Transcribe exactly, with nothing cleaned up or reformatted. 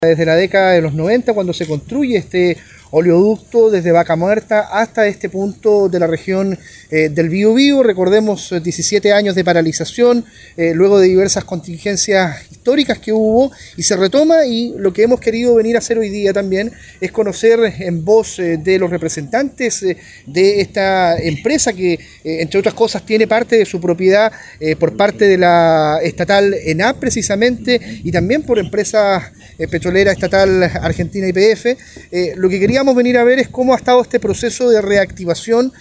Desde la década de los noventa, cuando se construye este oleoducto desde Vaca Muerta hasta este punto de la región eh, del Biobío. Recordemos diecisiete años de paralización, eh, luego de diversas contingencias históricas que hubo, y se retoma, y lo que hemos querido venir a hacer hoy día también es conocer en voz eh, de los representantes eh, de esta empresa que, eh, entre otras cosas, tiene parte de su propiedad eh, por parte de la estatal ENAP precisamente, y también por empresa eh, petrolera estatal argentina Y P F. Eh, lo que queríamos venir a ver es cómo ha estado este proceso de reactivación